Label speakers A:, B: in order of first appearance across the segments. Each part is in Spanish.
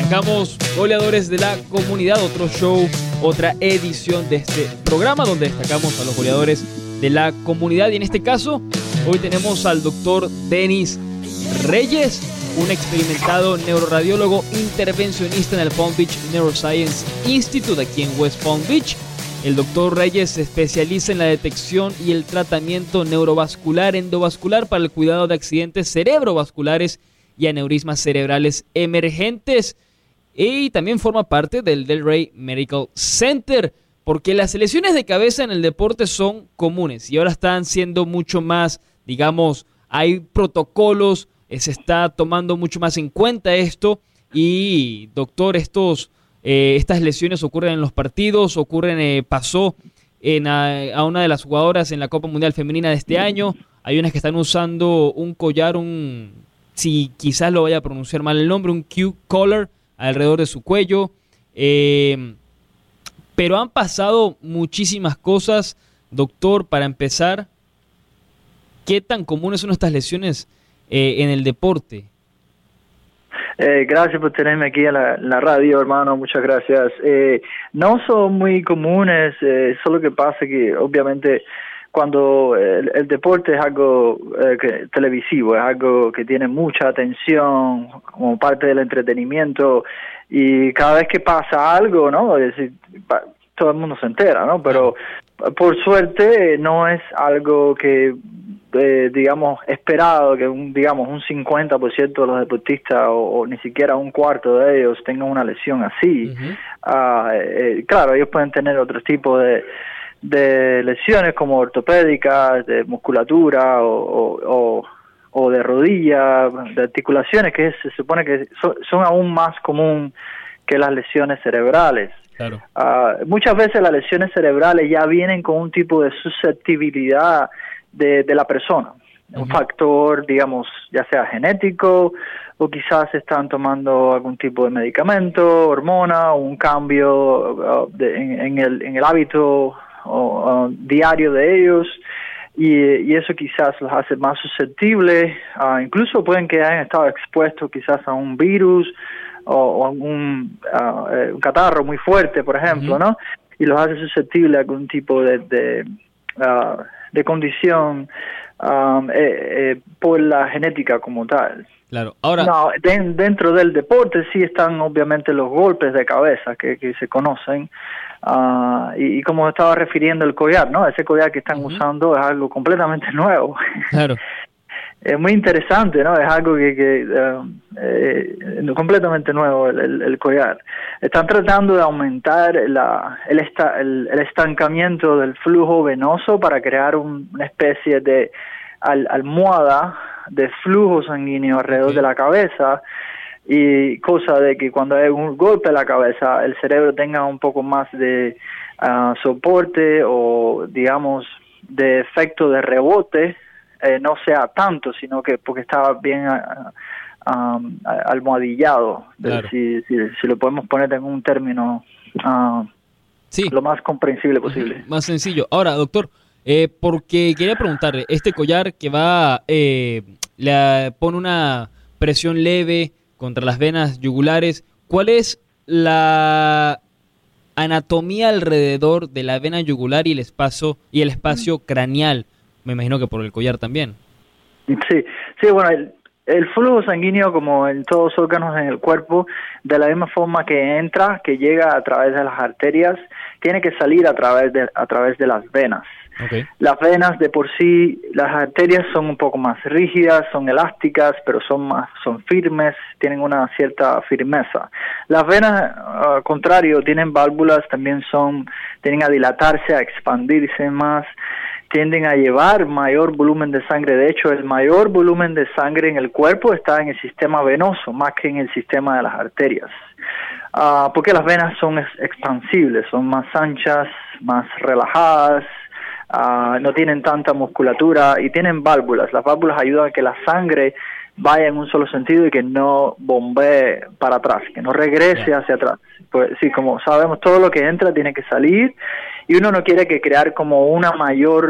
A: Arrancamos Goleadores de la Comunidad, otro show, otra edición de este programa donde destacamos a los goleadores de la comunidad. Y en este caso, hoy tenemos al doctor Denis Reyes, un experimentado neuroradiólogo intervencionista en el Palm Beach Neuroscience Institute aquí en West Palm Beach. El doctor Reyes se especializa en la detección y el tratamiento neurovascular endovascular para el cuidado de accidentes cerebrovasculares y aneurismas cerebrales emergentes, y también forma parte del Delray Medical Center, porque las lesiones de cabeza en el deporte son comunes y ahora están siendo mucho más, digamos, hay protocolos, se está tomando mucho más en cuenta esto. Y doctor, estas lesiones ocurren en los partidos, pasó a una de las jugadoras en la Copa Mundial Femenina de este año. Hay unas que están usando un collar, si quizás lo vaya a pronunciar mal el nombre, un Q-collar alrededor de su cuello. Pero han pasado muchísimas cosas. Doctor, para empezar, ¿qué tan comunes son estas lesiones en el deporte?
B: Gracias por tenerme aquí en la radio, hermano, muchas gracias. No son muy comunes, solo que pasa que obviamente cuando el deporte es algo televisivo, es algo que tiene mucha atención como parte del entretenimiento, y cada vez que pasa algo, ¿no? Es decir, todo el mundo se entera, ¿no? Pero por suerte no es algo que digamos esperado que un 50% de los deportistas o ni siquiera un cuarto de ellos tengan una lesión así. Uh-huh. Claro, ellos pueden tener otro tipo de lesiones como ortopédicas, de musculatura o de rodilla, de articulaciones, que se supone que son aún más común que las lesiones cerebrales.
A: Claro.
B: Muchas veces las lesiones cerebrales ya vienen con un tipo de susceptibilidad de la persona, uh-huh. Un factor, digamos, ya sea genético, o quizás están tomando algún tipo de medicamento, hormona, o un cambio en el hábito diario de ellos, y eso quizás los hace más susceptibles. Incluso pueden que hayan estado expuestos quizás a un virus o a un catarro muy fuerte, por ejemplo, uh-huh. ¿no? Y los hace susceptibles a algún tipo de condición por la genética como tal.
A: Claro. Ahora,
B: no, dentro del deporte sí están obviamente los golpes de cabeza que se conocen, y como estaba refiriendo el collar, ¿no? Ese collar que están uh-huh. usando es algo completamente nuevo. Claro. Es muy interesante, ¿no? Es algo completamente nuevo el collar. Están tratando de aumentar el estancamiento del flujo venoso para crear una especie de almohada de flujo sanguíneo alrededor de la cabeza, y cosa de que cuando hay un golpe en la cabeza el cerebro tenga un poco más de soporte, o digamos de efecto de rebote. No sea tanto, sino que porque estaba bien almohadillado, claro. si lo podemos poner en un término
A: sí.
B: lo más comprensible posible.
A: Más sencillo. Ahora, doctor, porque quería preguntarle, este collar que le pone una presión leve contra las venas yugulares, ¿cuál es la anatomía alrededor de la vena yugular y el espacio craneal? Me imagino que por el collar también.
B: Sí, bueno, el flujo sanguíneo, como en todos los órganos en el cuerpo, de la misma forma que llega a través de las arterias, tiene que salir a través de las venas. Okay. Las venas de por sí, las arterias son un poco más rígidas, son elásticas, pero son firmes, tienen una cierta firmeza. Las venas, al contrario, tienen válvulas, tienden a dilatarse, a expandirse más, tienden a llevar mayor volumen de sangre. De hecho, el mayor volumen de sangre en el cuerpo está en el sistema venoso, más que en el sistema de las arterias. Porque las venas son expansibles, son más anchas, más relajadas, no tienen tanta musculatura y tienen válvulas. Las válvulas ayudan a que la sangre vaya en un solo sentido y que no bombee para atrás, que no regrese hacia atrás. Pues sí, como sabemos, todo lo que entra tiene que salir, y uno no quiere que crear como una mayor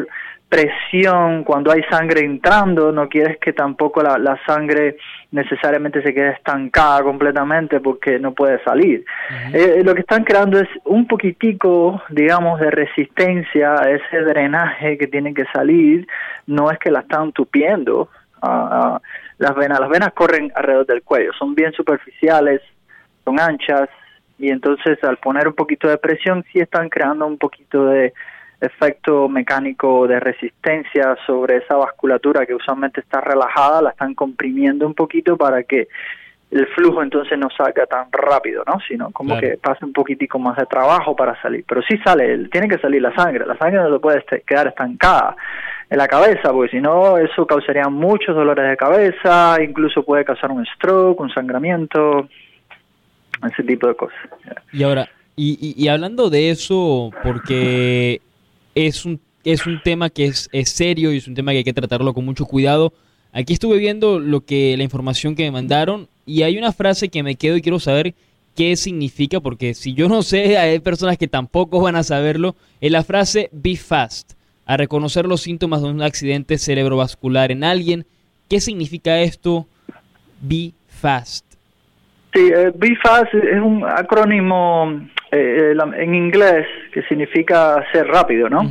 B: presión cuando hay sangre entrando, no quieres que tampoco la sangre necesariamente se quede estancada completamente porque no puede salir. Lo que están creando es un poquitico, digamos, de resistencia a ese drenaje que tiene que salir, no es que la están tupiendo. Las venas corren alrededor del cuello, son bien superficiales, son anchas, y entonces al poner un poquito de presión sí están creando un poquito de efecto mecánico de resistencia sobre esa vasculatura que usualmente está relajada, la están comprimiendo un poquito para que el flujo entonces no salga tan rápido, ¿no? Sino como que pase un poquitico más de trabajo para salir. Pero sí sale, tiene que salir la sangre no se puede quedar estancada en la cabeza, porque si no eso causaría muchos dolores de cabeza, incluso puede causar un stroke, un sangramiento, ese tipo de cosas.
A: Y ahora, y hablando de eso, porque es un tema que es serio y es un tema que hay que tratarlo con mucho cuidado. Aquí estuve viendo la información que me mandaron y hay una frase que me quedo y quiero saber qué significa, porque si yo no sé, hay personas que tampoco van a saberlo. Es la frase "be fast", a reconocer los síntomas de un accidente cerebrovascular en alguien. ¿Qué significa esto, "be fast"?
B: Sí, Be Fast es un acrónimo en inglés que significa ser rápido, ¿no?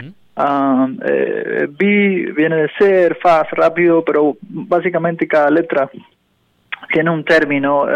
B: Be viene de ser, fast, rápido, pero básicamente cada letra tiene un término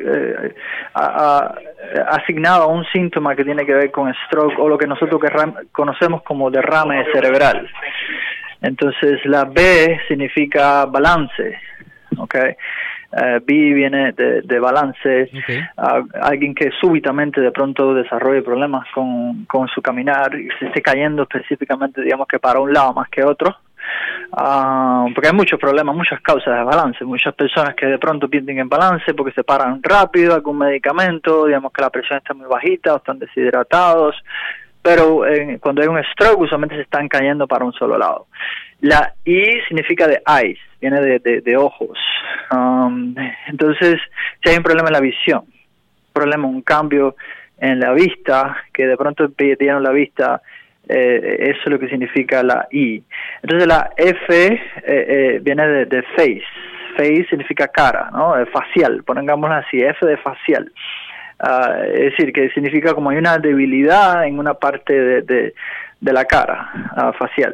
B: asignado a un síntoma que tiene que ver con stroke o lo que nosotros conocemos como derrame cerebral. Entonces la B significa balance, ¿ok? B viene de balance, alguien que súbitamente de pronto desarrolle problemas con su caminar y se esté cayendo específicamente, digamos que para un lado más que otro, porque hay muchos problemas, muchas causas de balance, muchas personas que de pronto pierden el balance porque se paran rápido, algún medicamento, digamos que la presión está muy bajita o están deshidratados, pero cuando hay un stroke usualmente se están cayendo para un solo lado. La I significa de eyes, viene de ojos. Entonces, si hay un problema en la visión, un cambio en la vista, que de pronto perdieron la vista, eso es lo que significa la I. Entonces la F viene de face. Face significa cara, ¿no? Facial, pongámoslo así, F de facial. Es decir, que significa como hay una debilidad en una parte de la cara facial.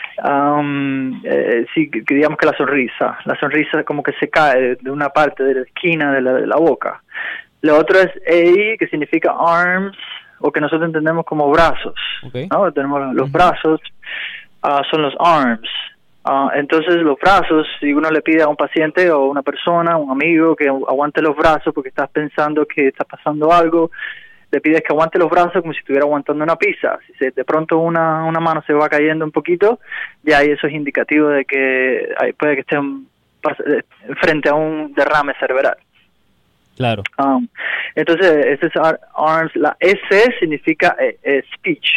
B: Sí, que digamos que la sonrisa como que se cae de una parte de la esquina de la boca. Lo otro es A, que significa arms, o que nosotros entendemos como brazos, ¿no? Tenemos los brazos, son los arms. Entonces los brazos, si uno le pide a un paciente o una persona, un amigo que aguante los brazos porque estás pensando que está pasando algo, le pides que aguante los brazos como si estuviera aguantando una pizza. Si de pronto una mano se va cayendo un poquito, ya eso es indicativo de que puede que esté frente a un derrame cerebral.
A: Claro.
B: Entonces, ese es arms. La S significa speech.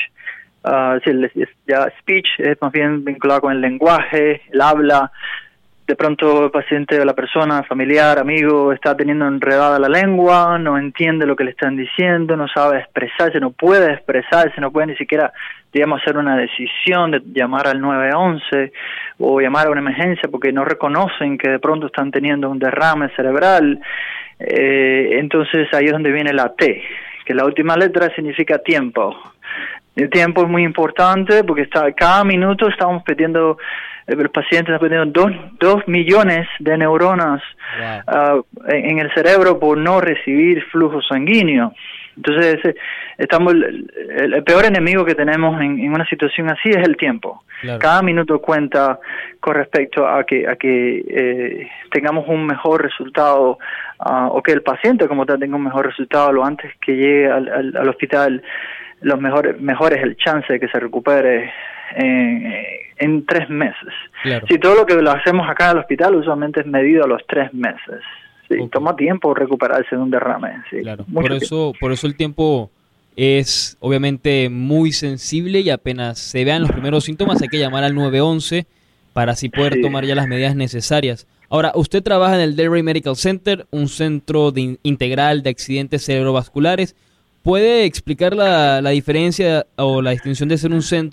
B: Speech es más bien vinculado con el lenguaje, el habla. De pronto el paciente o la persona, familiar, amigo, está teniendo enredada la lengua, no entiende lo que le están diciendo, no sabe expresarse, no puede expresarse, no puede ni siquiera, digamos, hacer una decisión de llamar al 911 o llamar a una emergencia porque no reconocen que de pronto están teniendo un derrame cerebral. Entonces ahí es donde viene la T, que la última letra significa tiempo. El tiempo es muy importante porque cada minuto estamos perdiendo, el paciente está perdiendo 2 millones de neuronas en el cerebro por no recibir flujo sanguíneo. Entonces el peor enemigo que tenemos en una situación así es el tiempo. Claro. Cada minuto cuenta con respecto a que tengamos un mejor resultado o que el paciente como tal tenga un mejor resultado lo antes que llegue al hospital. Los mejores el chance de que se recupere en 3 meses. Claro. Si todo lo que lo hacemos acá en el hospital usualmente es medido a los 3 meses. Sí, toma tiempo recuperarse de un derrame. Sí,
A: claro. Por eso el tiempo es obviamente muy sensible y apenas se vean los primeros síntomas hay que llamar al 911 para así poder tomar ya las medidas necesarias. Ahora, usted trabaja en el Delray Medical Center, un centro integral de accidentes cerebrovasculares. ¿Puede explicar la diferencia o la distinción de ser un centro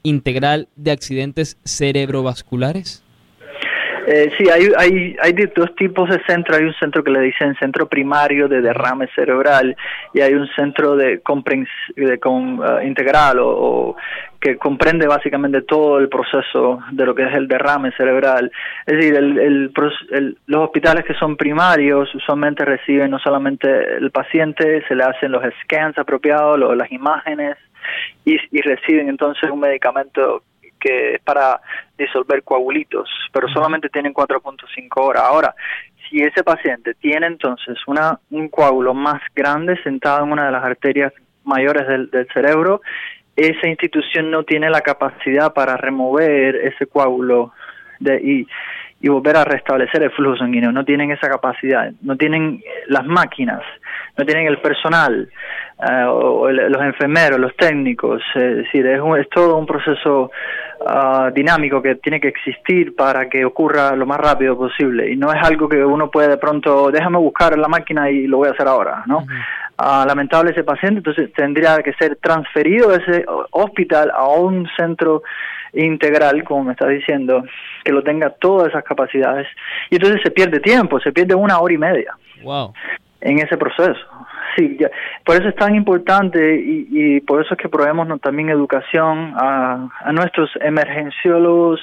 A: integral de accidentes cerebrovasculares?
B: Sí, hay dos tipos de centro. Hay un centro que le dicen centro primario de derrame cerebral y hay un centro integral o que comprende básicamente todo el proceso de lo que es el derrame cerebral. Es decir, los hospitales que son primarios usualmente reciben no solamente el paciente, se le hacen los scans apropiados, las imágenes y reciben entonces un medicamento que es para disolver coagulitos, pero solamente tienen 4.5 horas. Ahora, si ese paciente tiene entonces un coágulo más grande sentado en una de las arterias mayores del cerebro, esa institución no tiene la capacidad para remover ese coágulo y volver a restablecer el flujo sanguíneo. No tienen esa capacidad, no tienen las máquinas, no tienen el personal, los enfermeros, los técnicos. Es decir, es todo un proceso dinámico que tiene que existir para que ocurra lo más rápido posible, y no es algo que uno puede de pronto, déjame buscar la máquina y lo voy a hacer ahora, ¿no? Lamentable ese paciente, entonces tendría que ser transferido de ese hospital a un centro integral, como me estás diciendo, que lo tenga todas esas capacidades, y entonces se pierde tiempo, se pierde 1 hora y media.
A: Wow.
B: En ese proceso. Sí, por eso es tan importante y por eso es que proveemos también educación a nuestros emergenciólogos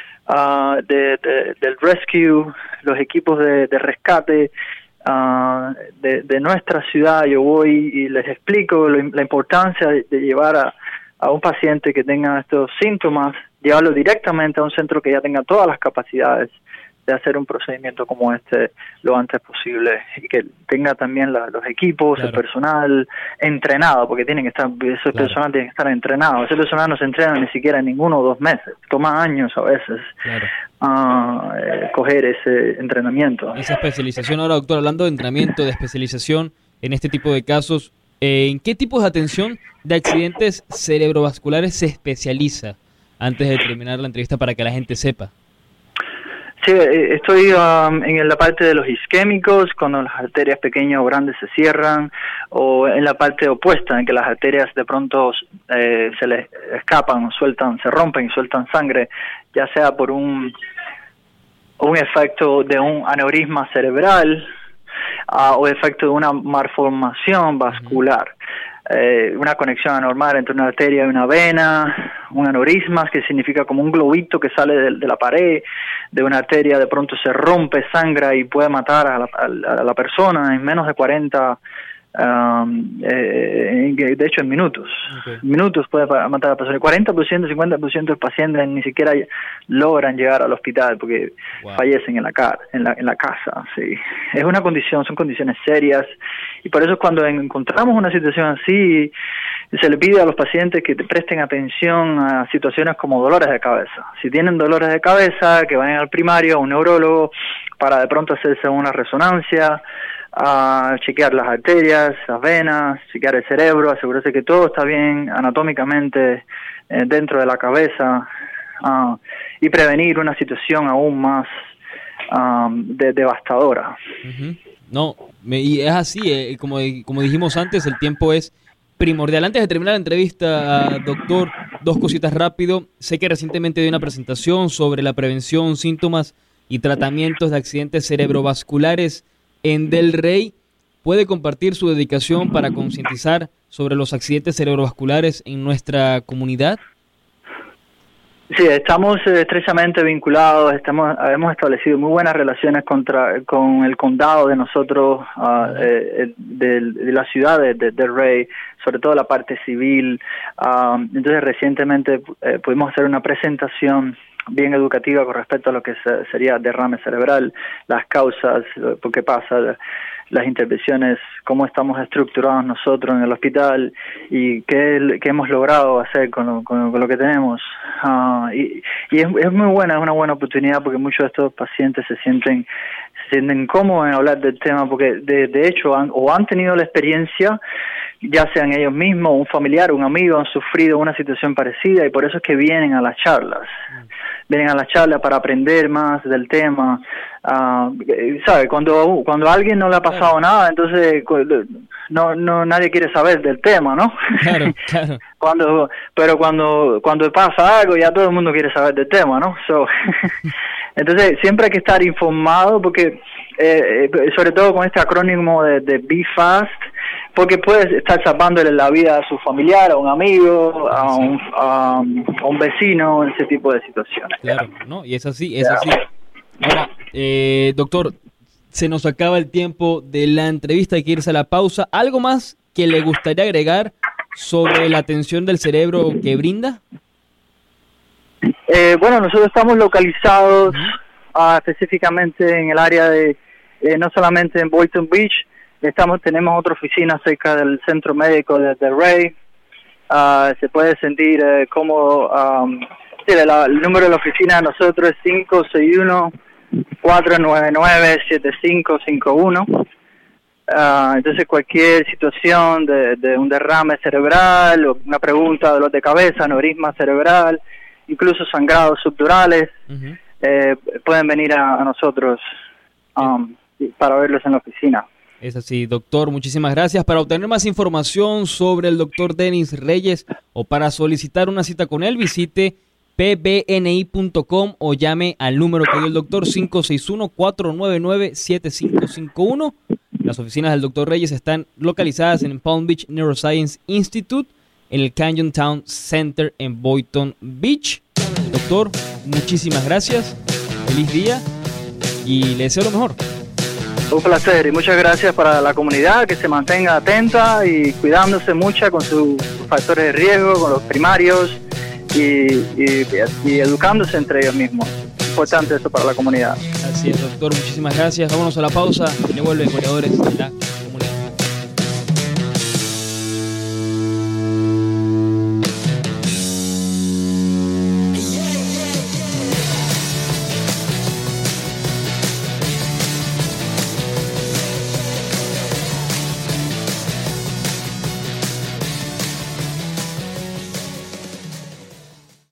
B: del rescue, los equipos de rescate de nuestra ciudad. Yo voy y les explico la importancia de llevar a un paciente que tenga estos síntomas, llevarlo directamente a un centro que ya tenga todas las capacidades de hacer un procedimiento como este lo antes posible, y que tenga también los equipos, claro, el personal entrenado, porque ese personal tiene que estar entrenado. Ese personal no se entrena ni siquiera en 1 o 2 meses, toma años a veces, claro, coger ese entrenamiento.
A: Esa especialización. Ahora, doctor, hablando de entrenamiento, de especialización en este tipo de casos, ¿en qué tipos de atención de accidentes cerebrovasculares se especializa? Antes de terminar la entrevista, para que la gente sepa.
B: Sí, estoy en la parte de los isquémicos, cuando las arterias pequeñas o grandes se cierran, o en la parte opuesta, en que las arterias de pronto se les escapan, se rompen y sueltan sangre, ya sea por un efecto de un aneurisma cerebral o efecto de una malformación vascular. Una conexión anormal entre una arteria y una vena, un aneurisma, que significa como un globito que sale de la pared de una arteria, de pronto se rompe, sangra y puede matar a la persona en menos de 40, de hecho en minutos. Okay. Minutos puede matar a la persona. El 40%, 50% de los pacientes ni siquiera logran llegar al hospital porque fallecen en la casa. Sí. Es una condición, son condiciones serias, y por eso cuando encontramos una situación así, se le pide a los pacientes que presten atención a situaciones como dolores de cabeza. Si tienen dolores de cabeza, que vayan al primario, a un neurólogo, para de pronto hacerse una resonancia, a chequear las arterias, las venas, chequear el cerebro, asegurarse que todo está bien anatómicamente dentro de la cabeza, y prevenir una situación aún más devastadora.
A: Uh-huh. No, y es así, como dijimos antes, el tiempo es primordial. Antes de terminar la entrevista, doctor, 2 cositas rápido. Sé que recientemente dio una presentación sobre la prevención, síntomas y tratamientos de accidentes cerebrovasculares en Del Rey. ¿Puede compartir su dedicación para concientizar sobre los accidentes cerebrovasculares en nuestra comunidad?
B: Sí, estamos estrechamente vinculados, hemos establecido muy buenas relaciones con el condado de nosotros, de la ciudad de Del Rey, sobre todo la parte civil. Entonces recientemente pudimos hacer una presentación bien educativa con respecto a lo que sería derrame cerebral, las causas, por qué pasa, las intervenciones, cómo estamos estructurados nosotros en el hospital y qué hemos logrado hacer con lo que tenemos. Y es muy buena, es una buena oportunidad, porque muchos de estos pacientes se sienten cómodos en hablar del tema, porque de hecho han tenido la experiencia, ya sean ellos mismos, un familiar, un amigo, han sufrido una situación parecida, y por eso es que vienen a las charlas. vienen a la charla para aprender más del tema. ¿Sabe? Cuando a alguien no le ha pasado nada, entonces nadie quiere saber del tema, ¿no?
A: Claro.
B: Pero cuando pasa algo, ya todo el mundo quiere saber del tema, ¿no? Entonces siempre hay que estar informado, porque sobre todo con este acrónimo de Be Fast, porque puedes estar salvándole la vida a su familiar, a un amigo, a un vecino, en ese tipo de situaciones.
A: Claro, ¿no? Y es así. Ahora, doctor, se nos acaba el tiempo de la entrevista, hay que irse a la pausa. ¿Algo más que le gustaría agregar sobre la atención del cerebro que brinda?
B: Bueno, nosotros estamos localizados específicamente en el área de, no solamente en Boynton Beach, tenemos otra oficina cerca del centro médico de Ray. Se puede sentir como el número de la oficina de nosotros es 561-499-7551. Entonces cualquier situación de un derrame cerebral, o una pregunta, dolor de cabeza, aneurisma cerebral, incluso sangrados subdurales, pueden venir a nosotros para verlos en la oficina.
A: Es así, doctor, muchísimas gracias. Para obtener más información sobre el doctor Denis Reyes o para solicitar una cita con él, visite pbni.com o llame al número que dio el doctor, 561-499-7551. Las oficinas del doctor Reyes están localizadas en Palm Beach Neuroscience Institute, en el Canyon Town Center en Boynton Beach. Doctor, muchísimas gracias, feliz día y le deseo lo mejor.
B: Un placer y muchas gracias para la comunidad, que se mantenga atenta y cuidándose mucho con sus factores de riesgo, con los primarios y educándose entre ellos mismos. Importante eso para la comunidad.
A: Así es, doctor, muchísimas gracias. Vámonos a la pausa y le vuelven Goleadores de la Comunidad.